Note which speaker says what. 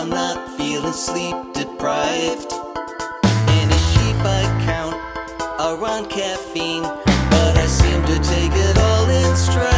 Speaker 1: I'm not feeling sleep deprived. Any sheep I count are on caffeine, but I seem to take it all in stride.